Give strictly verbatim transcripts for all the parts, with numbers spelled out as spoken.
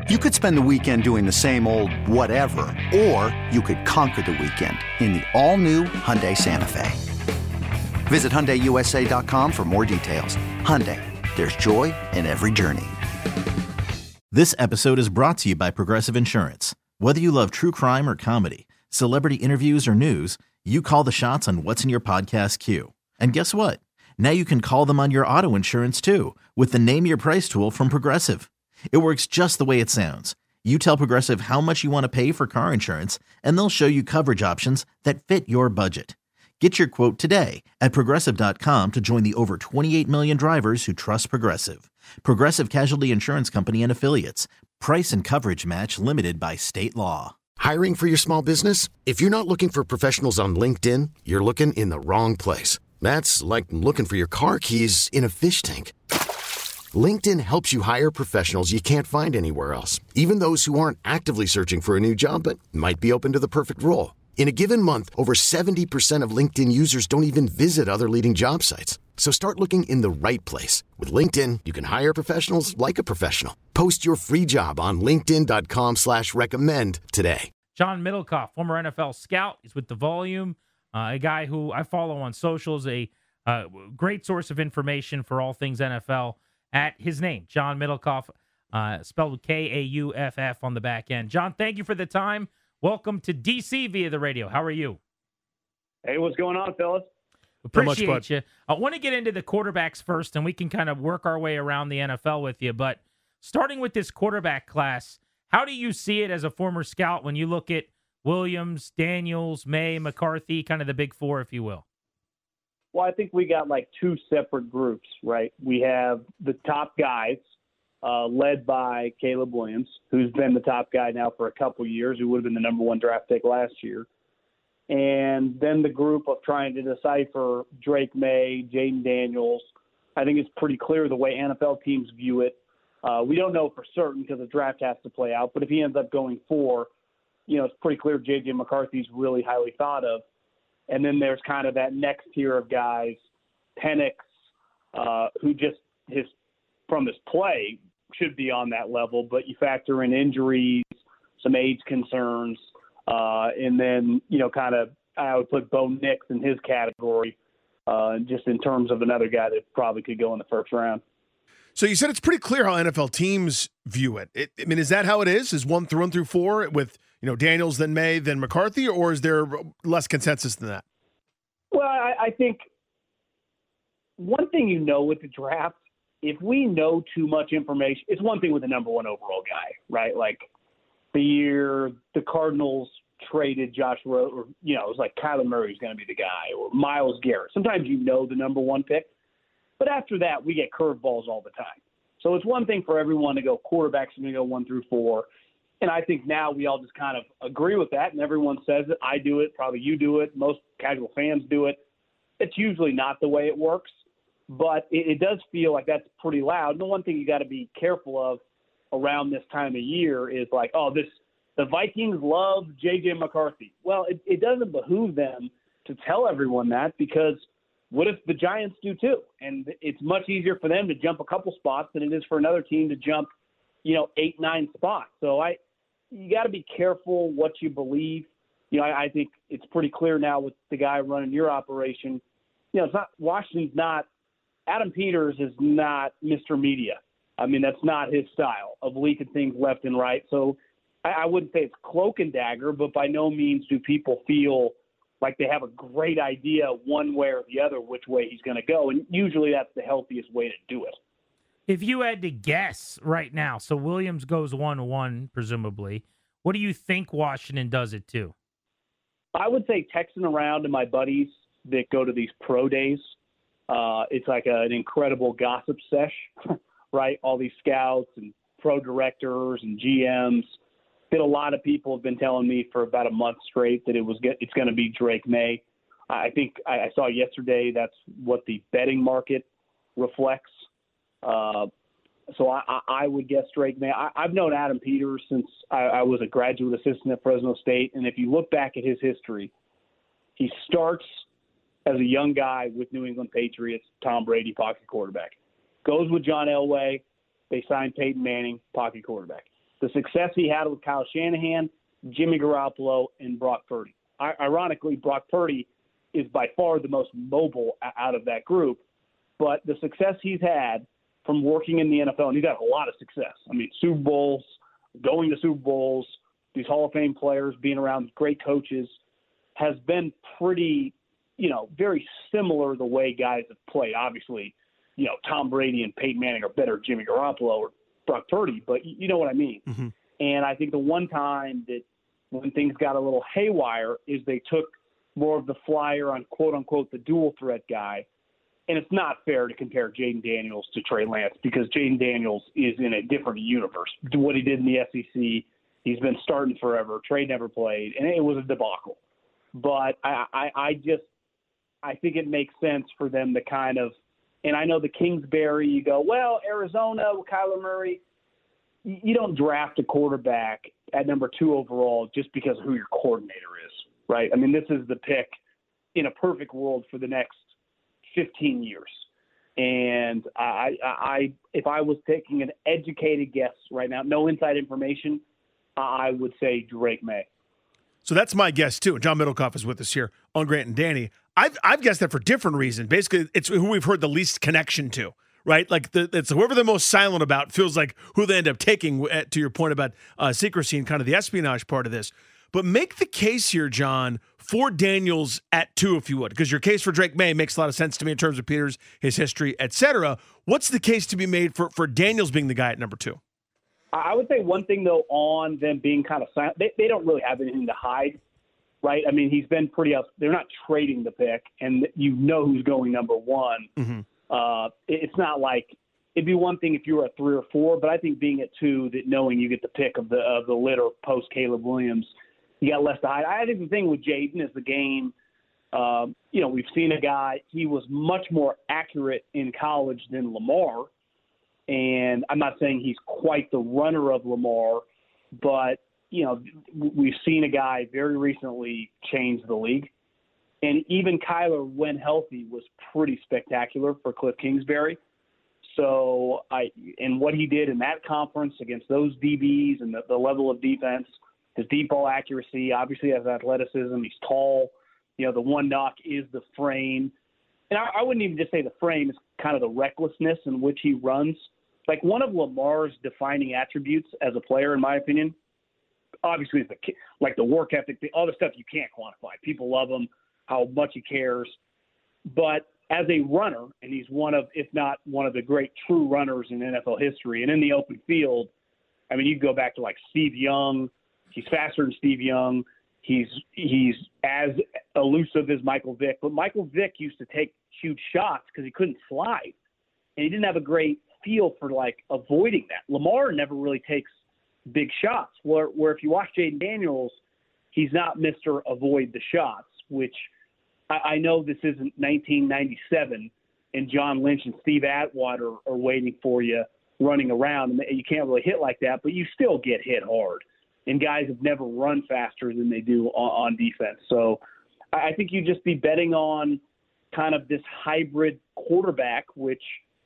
You could spend the weekend doing the same old whatever, or you could conquer the weekend in the all-new Hyundai Santa Fe. Visit Hyundai U S A dot com for more details. Hyundai, there's joy in every journey. This episode is brought to you by Progressive Insurance. Whether you love true crime or comedy, celebrity interviews or news, you call the shots on what's in your podcast queue. And guess what? Now you can call them on your auto insurance too with the Name Your Price tool from Progressive. It works just the way it sounds. You tell Progressive how much you want to pay for car insurance, and they'll show you coverage options that fit your budget. Get your quote today at Progressive dot com to join the over twenty-eight million drivers who trust Progressive. Progressive Casualty Insurance Company and Affiliates. Price and coverage match limited by state law. Hiring for your small business? If you're not looking for professionals on LinkedIn, you're looking in the wrong place. That's like looking for your car keys in a fish tank. LinkedIn helps you hire professionals you can't find anywhere else, even those who aren't actively searching for a new job but might be open to the perfect role. In a given month, over seventy percent of LinkedIn users don't even visit other leading job sites. So start looking in the right place. With LinkedIn, you can hire professionals like a professional. Post your free job on linkedin dot com slash recommend today. John Middlecoff, former N F L scout, is with The Volume, uh, a guy who I follow on socials, a uh, great source of information for all things N F L. At his name, John Middlecoff, uh, spelled K A U F F on the back end. John, thank you for the time. Welcome to D C via the radio. How are you? Hey, what's going on, fellas? Appreciate much, you. I want to get into the quarterbacks first, and we can kind of work our way around the N F L with you. But starting with this quarterback class, how do you see it as a former scout when you look at Williams, Daniels, May, McCarthy, kind of the big four, if you will? Well, I think we got like two separate groups, right? We have the top guys, uh, led by Caleb Williams, who's been the top guy now for a couple years, who would have been the number one draft pick last year. And then the group of trying to decipher Drake May, Jaden Daniels. I think it's pretty clear the way N F L teams view it. Uh, we don't know for certain because the draft has to play out, but if he ends up going four, you know, it's pretty clear J J McCarthy's really highly thought of. And then there's kind of that next tier of guys, Penix, uh, who just his from his play should be on that level, but you factor in injuries, some age concerns, uh, and then, you know, kind of I would put Bo Nix in his category, uh, just in terms of another guy that probably could go in the first round. So you said it's pretty clear how N F L teams view it. it. I mean, is that how it is? Is one through one through four with, you know, Daniels, then May, then McCarthy, or is there less consensus than that? Well, I, I think one thing you know with the draft, if we know too much information, it's one thing with the number one overall guy, right? Like the year the Cardinals traded Josh Rowe, or, you know, it was like Kyler Murray's going to be the guy, or Myles Garrett. Sometimes you know the number one pick. But after that, we get curveballs all the time. So it's one thing for everyone to go quarterbacks are going to go one through four. And I think now we all just kind of agree with that, and everyone says it. I do it. Probably you do it. Most casual fans do it. It's usually not the way it works, but it, it does feel like that's pretty loud. And the one thing you got to be careful of around this time of year is like, oh, this the Vikings love J J McCarthy. Well, it, it doesn't behoove them to tell everyone that, because what if the Giants do too? And it's much easier for them to jump a couple spots than it is for another team to jump, you know, eight, nine spots. So I, you got to be careful what you believe. You know, I, I think it's pretty clear now with the guy running your operation. You know, it's not Washington's not Adam Peters is not Mister Media. I mean, that's not his style of leaking things left and right. So I, I wouldn't say it's cloak and dagger, but by no means do people feel like they have a great idea one way or the other which way he's going to go. And usually that's the healthiest way to do it. If you had to guess right now, so Williams goes one one, presumably, what do you think Washington does it to? I would say texting around to my buddies that go to these pro days. Uh, it's like a, an incredible gossip sesh, right? All these scouts and pro directors and G Ms. That a lot of people have been telling me for about a month straight that it was get, it's going to be Drake May. I think I, I saw yesterday that's what the betting market reflects. Uh, so I, I would guess Drake May. I, I've known Adam Peters since I, I was a graduate assistant at Fresno State, and if you look back at his history, he starts as a young guy with New England Patriots, Tom Brady, pocket quarterback. Goes with John Elway. They signed Peyton Manning, pocket quarterback. the success he had with Kyle Shanahan, Jimmy Garoppolo, and Brock Purdy. I, ironically, Brock Purdy is by far the most mobile out of that group, but the success he's had from working in the N F L, and he's had a lot of success. I mean, Super Bowls, going to Super Bowls, these Hall of Fame players, being around great coaches, has been pretty, you know, very similar the way guys have played. Obviously, you know, Tom Brady and Peyton Manning are better than Jimmy Garoppolo or Brock Purdy, but you know what I mean. Mm-hmm. And I think the one time that when things got a little haywire is they took more of the flyer on quote-unquote the dual threat guy. And it's not fair to compare Jayden Daniels to Trey Lance because Jayden Daniels is in a different universe. What he did in the S E C, he's been starting forever. Trey never played, and it was a debacle. But I, I, I just I think it makes sense for them to kind of – and I know the Kingsbury, you go, well, Arizona with Kyler Murray, you don't draft a quarterback at number two overall just because of who your coordinator is, right? I mean, this is the pick in a perfect world for the next fifteen years. And I, I, if I was taking an educated guess right now, no inside information, I would say Drake May. So that's my guess too. John Middlecoff is with us here on Grant and Danny. I've I've guessed that for different reasons. Basically, it's who we've heard the least connection to, right? Like the, it's whoever they're most silent about feels like who they end up taking. To your point about uh, secrecy and kind of the espionage part of this. But make the case here, John, for Daniels at two, if you would, because your case for Drake May makes a lot of sense to me in terms of Peters, his history, et cetera. What's the case to be made for, for Daniels being the guy at number two? I would say one thing, though, on them being kind of silent, they, they don't really have anything to hide, right? I mean, he's been pretty up. They're not trading the pick, and you know who's going number one. Mm-hmm. Uh, it, it's not like it'd be one thing if you were at three or four, but I think being at two, that knowing you get the pick of the of the litter post Caleb Williams, you got less to hide. I think the thing with Jayden is the game. Um, you know, we've seen a guy, he was much more accurate in college than Lamar. And I'm not saying he's quite the runner of Lamar, but, you know, we've seen a guy very recently change the league. And even Kyler, when healthy, was pretty spectacular for Cliff Kingsbury. So, I and what he did in that conference against those D Bs and the, the level of defense, his deep ball accuracy, obviously has athleticism. He's tall. You know, the one knock is the frame. And I, I wouldn't even just say the frame, it's kind of the recklessness in which he runs. Like one of Lamar's defining attributes as a player, in my opinion, obviously is the like the work ethic, the other stuff you can't quantify. People love him, how much he cares. But as a runner, and he's one of, if not one of the great true runners in N F L history, and in the open field, I mean, you go back to like Steve Young. He's faster than Steve Young. He's he's as elusive as Michael Vick. But Michael Vick used to take huge shots because he couldn't slide. And he didn't have a great feel for, like, avoiding that. Lamar never really takes big shots, where, where if you watch Jayden Daniels, he's not Mister Avoid the Shots, which I, I know this isn't nineteen ninety-seven and John Lynch and Steve Atwater are waiting for you running around. And you can't really hit like that, but you still get hit hard. And guys have never run faster than they do on, on defense. So I think you just be betting on kind of this hybrid quarterback, which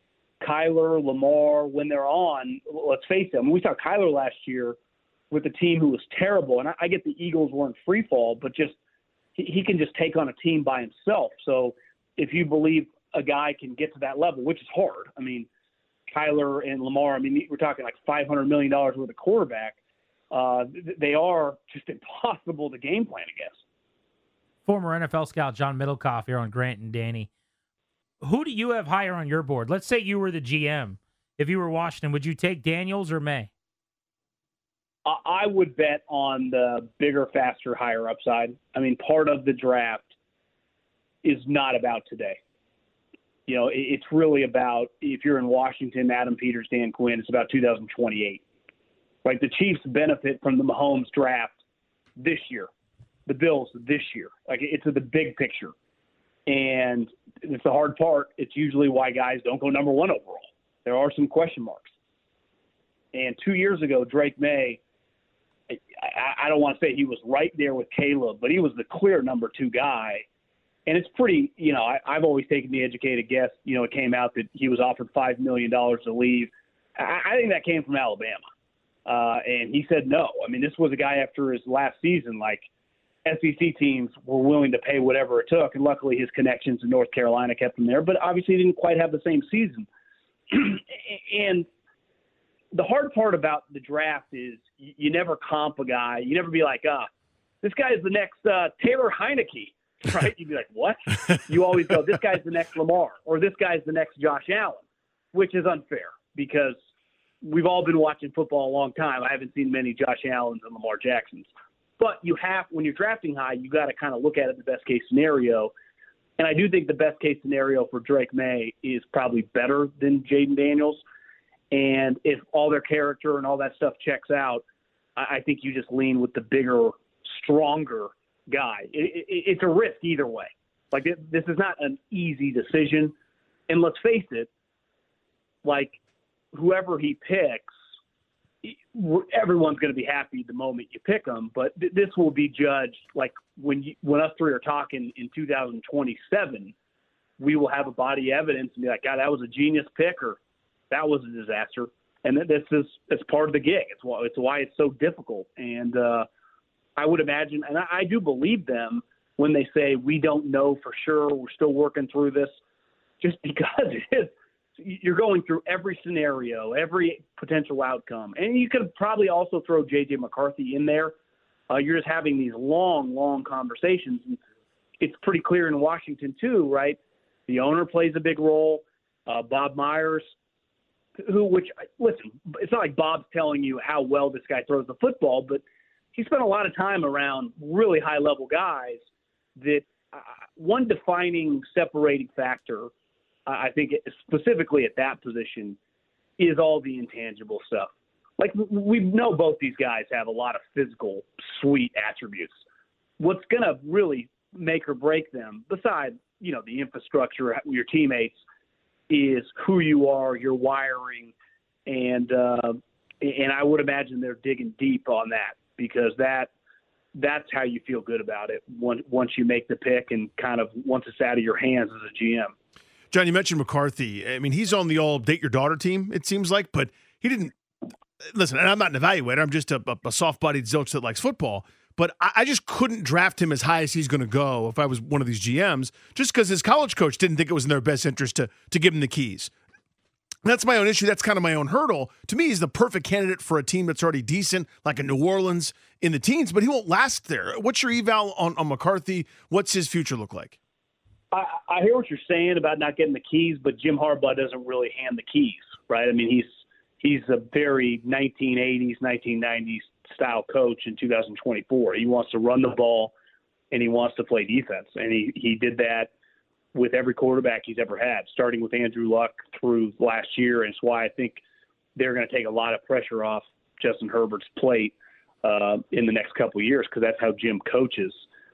Kyler, Lamar, when they're on, let's face it, I mean, we saw Kyler last year with a team who was terrible. And I, I get the Eagles weren't free fall, but just he, he can just take on a team by himself. So if you believe a guy can get to that level, which is hard, I mean, Kyler and Lamar, I mean, we're talking like five hundred million dollars worth of quarterback. Uh, they are just impossible to game plan against. Former N F L scout John Middlecoff here on Grant and Danny. Who do you have higher on your board? Let's say you were the G M. If you were Washington, would you take Daniels or May? I would bet on the bigger, faster, higher upside. I mean, part of the draft is not about today. You know, it's really about, if you're in Washington, Adam Peters, Dan Quinn, it's about two thousand twenty-eight. Like the Chiefs benefit from the Mahomes draft this year, the Bills this year. Like it's the big picture. And it's the hard part. It's usually why guys don't go number one overall. There are some question marks. And two years ago, Drake May, I, I don't want to say he was right there with Caleb, but he was the clear number two guy. And it's pretty, you know, I, I've always taken the educated guess. You know, it came out that he was offered five million dollars to leave. I, I think that came from Alabama. Uh, and he said no. I mean, this was a guy after his last season, like S E C teams were willing to pay whatever it took. And luckily his connections in North Carolina kept him there, but obviously he didn't quite have the same season. And the hard part about the draft is you, you never comp a guy. You never be like, ah, this guy is the next uh, Taylor Heineke, right? You'd be like, what? You always go, this guy's the next Lamar, or this guy's the next Josh Allen, which is unfair because we've all been watching football a long time. I haven't seen many Josh Allens and Lamar Jacksons. But you have, when you're drafting high, you got to kind of look at it the best case scenario. And I do think the best case scenario for Drake May is probably better than Jaden Daniels. And if all their character and all that stuff checks out, I, I think you just lean with the bigger, stronger guy. It, it, it's a risk either way. Like it, this is not an easy decision. And let's face it, like whoever he picks, everyone's going to be happy the moment you pick them, but th- this will be judged like when you, when us three are talking in two thousand twenty-seven, we will have a body of evidence and be like, God, that was a genius pick, or that was a disaster. And this is it's part of the gig. It's why it's why it's so difficult. And uh, I would imagine, and I, I do believe them when they say we don't know for sure, we're still working through this, just because it is. You're going through every scenario, every potential outcome. And you could probably also throw J J McCarthy in there. Uh, you're just having these long, long conversations. And it's pretty clear in Washington, too, right? The owner plays a big role. Uh, Bob Myers, who, which, listen, it's not like Bob's telling you how well this guy throws the football, but he spent a lot of time around really high-level guys that uh, one defining separating factor – I think specifically at that position is all the intangible stuff. Like we know both these guys have a lot of physical, sweet attributes. What's going to really make or break them, besides, you know, the infrastructure, your teammates, is who you are, your wiring. And, uh, and I would imagine they're digging deep on that because that, that's how you feel good about it once, once you make the pick and kind of once it's out of your hands as a G M. John, you mentioned McCarthy. I mean, he's on the all date your daughter team, it seems like, but he didn't – listen, and I'm not an evaluator. I'm just a, a soft-bodied zilch that likes football. But I, I just couldn't draft him as high as he's going to go if I was one of these G Ms just because his college coach didn't think it was in their best interest to, to give him the keys. That's my own issue. That's kind of my own hurdle. To me, he's the perfect candidate for a team that's already decent, like a New Orleans in the teens, but he won't last there. What's your eval on, on McCarthy? What's his future look like? I, I hear what you're saying about not getting the keys, but Jim Harbaugh doesn't really hand the keys, right? I mean, he's he's a very nineteen eighties, nineteen nineties style coach in two thousand twenty-four. He wants to run the ball, and he wants to play defense, and he, he did that with every quarterback he's ever had, starting with Andrew Luck through last year, and it's why I think they're going to take a lot of pressure off Justin Herbert's plate uh, in the next couple of years because that's how Jim coaches.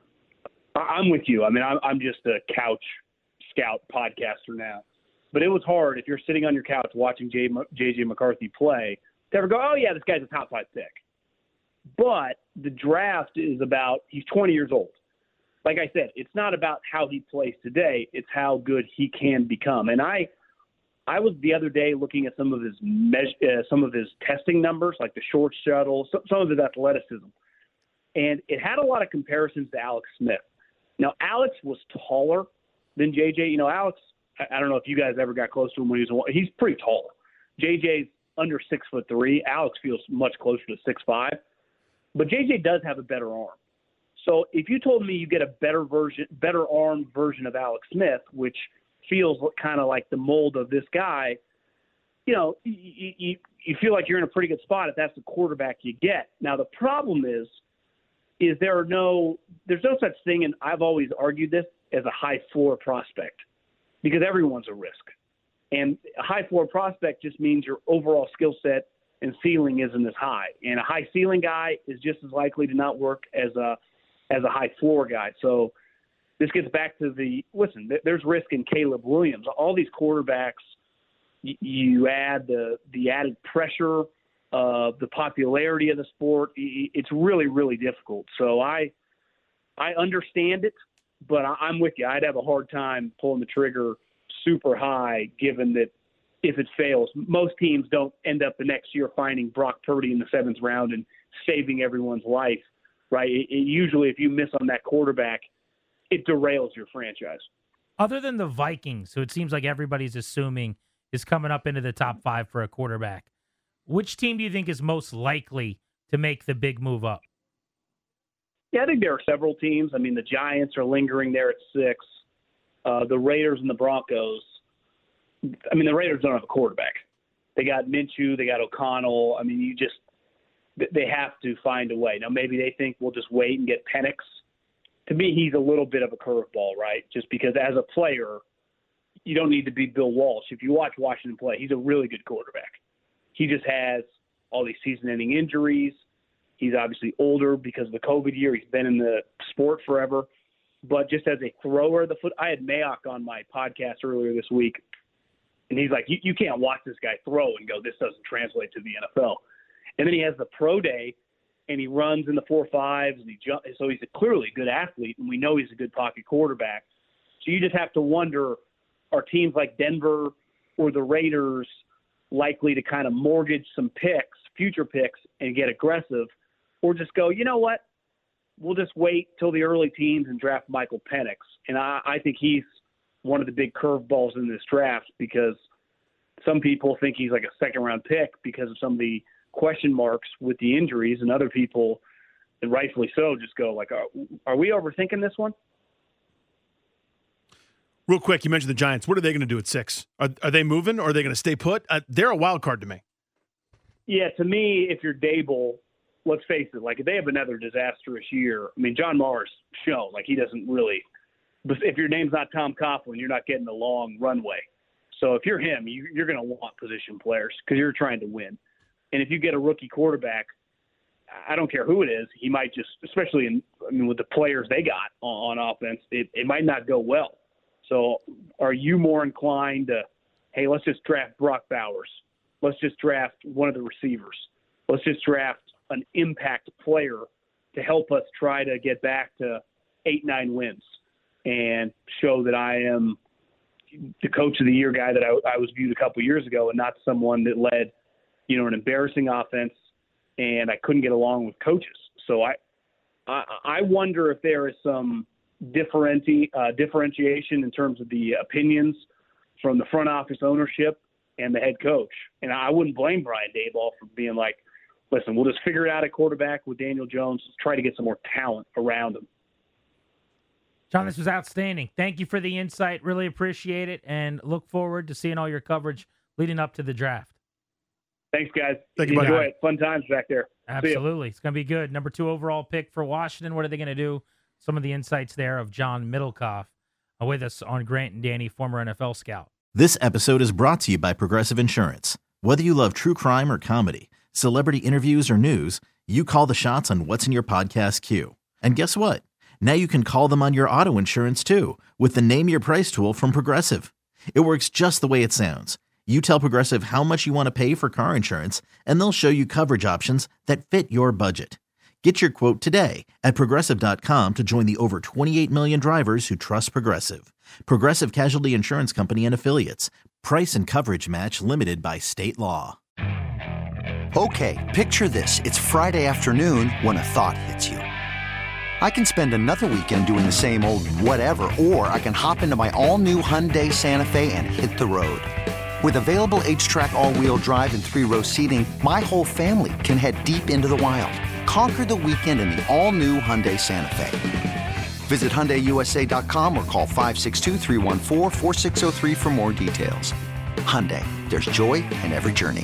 I'm with you. I mean, I'm just a couch scout podcaster now. But it was hard if you're sitting on your couch watching J J McCarthy play to ever go, oh, yeah, this guy's a top five pick. But the draft is about – he's twenty years old. Like I said, it's not about how he plays today. It's how good he can become. And I I was the other day looking at some of his measure, uh, some of his testing numbers, like the short shuttle, some, some of his athleticism. And it had a lot of comparisons to Alex Smith. Now, Alex was taller than J J. You know, Alex, I don't know if you guys ever got close to him when he was – he's pretty tall. J J's under six foot three. Alex feels much closer to six five. But J J does have a better arm. So if you told me you get a better version, better armed version of Alex Smith, which feels kind of like the mold of this guy, you know, you, you, you feel like you're in a pretty good spot if that's the quarterback you get. Now, the problem is – is there are no – there's no such thing, and I've always argued this, as a high floor prospect because everyone's a risk. And a high floor prospect just means your overall skill set and ceiling isn't as high. And a high ceiling guy is just as likely to not work as a as a high floor guy. So this gets back to the – listen, there's risk in Caleb Williams. All these quarterbacks, y- you add the the added pressure – Uh, the popularity of the sport, it's really, really difficult. So I I understand it, but I'm with you. I'd have a hard time pulling the trigger super high given that if it fails. Most teams don't end up the next year finding Brock Purdy in the seventh round and saving everyone's life, right? It, it, usually if you miss on that quarterback, it derails your franchise. Other than the Vikings, who it seems like everybody's assuming is coming up into the top five for a quarterback, which team do you think is most likely to make the big move up? Yeah, I think there are several teams. I mean, the Giants are lingering there at six. Uh, the Raiders and the Broncos. I mean, the Raiders don't have a quarterback. They got Minshew. They got O'Connell. I mean, you just – they have to find a way. Now, maybe they think we'll just wait and get Penix. To me, he's a little bit of a curveball, right? Just because as a player, you don't need to be Bill Walsh. If you watch Washington play, he's a really good quarterback. He just has all these season-ending injuries. He's obviously older because of the COVID year. He's been in the sport forever. But just as a thrower of the foot, I had Mayock on my podcast earlier this week, and he's like, you, you can't watch this guy throw and go, this doesn't translate to the N F L. And then he has the pro day, and he runs in the four fives, and he jump, so he's a clearly good athlete, and we know he's a good pocket quarterback. So you just have to wonder, are teams like Denver or the Raiders likely to kind of mortgage some picks, future picks, and get aggressive, or just go, you know what, we'll just wait till the early teens and draft Michael Penix. And I, I think he's one of the big curveballs in this draft because some people think he's like a second-round pick because of some of the question marks with the injuries, and other people, and rightfully so, just go like, are, are we overthinking this one? Real quick, you mentioned the Giants. What are they going to do at six? Are, are they moving, or are they going to stay put? Uh, they're a wild card to me. Yeah, to me, if you're Dable, let's face it, like if they have another disastrous year, I mean, John Mara's shown, like he doesn't really – if your name's not Tom Coughlin, you're not getting a long runway. So if you're him, you, you're going to want position players because you're trying to win. And if you get a rookie quarterback, I don't care who it is, he might just, especially in, I mean, with the players they got on, on offense, it, it might not go well. So are you more inclined to, hey, let's just draft Brock Bowers. Let's just draft one of the receivers. Let's just draft an impact player to help us try to get back to eight, nine wins and show that I am the coach of the year guy that I, I was viewed a couple years ago and not someone that led, you know, an embarrassing offense and I couldn't get along with coaches. So I, I, I wonder if there is some differenti, uh, differentiation in terms of the opinions from the front office ownership and the head coach. And I wouldn't blame Brian Daboll for being like, listen, we'll just figure it out at quarterback with Daniel Jones. Let's try to get some more talent around him. John, this was outstanding. Thank you for the insight. Really appreciate it, and look forward to seeing all your coverage leading up to the draft. Thanks, guys. Thank you, Enjoy buddy. it. Fun times back there. Absolutely. It's going to be good. Number two overall pick for Washington. What are they going to do? Some of the insights there of John Middlecoff with us on Grant and Danny, former N F L scout. This episode is brought to you by Progressive Insurance. Whether you love true crime or comedy, celebrity interviews or news, you call the shots on what's in your podcast queue. And guess what? Now you can call them on your auto insurance too with the Name Your Price tool from Progressive. It works just the way it sounds. You tell Progressive how much you want to pay for car insurance, and they'll show you coverage options that fit your budget. Get your quote today at Progressive dot com to join the over twenty-eight million drivers who trust Progressive. Progressive Casualty Insurance Company and Affiliates. Price and coverage match limited by state law. Okay, picture this. It's Friday afternoon when a thought hits you. I can spend another weekend doing the same old whatever, or I can hop into my all-new Hyundai Santa Fe and hit the road. With available H-Track all-wheel drive and three-row seating, my whole family can head deep into the wild. Conquer the weekend in the all-new Hyundai Santa Fe. Visit Hyundai U S A dot com or call five six two, three one four, four six zero three for more details. Hyundai, there's joy in every journey.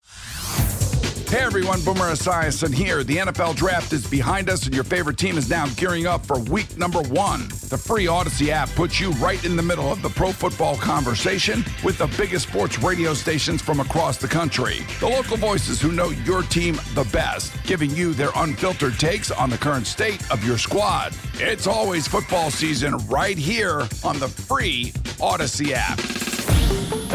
Hey everyone, Boomer Esiason here. The N F L Draft is behind us and your favorite team is now gearing up for week number one. The free Odyssey app puts you right in the middle of the pro football conversation with the biggest sports radio stations from across the country. The local voices who know your team the best, giving you their unfiltered takes on the current state of your squad. It's always football season right here on the free Odyssey app.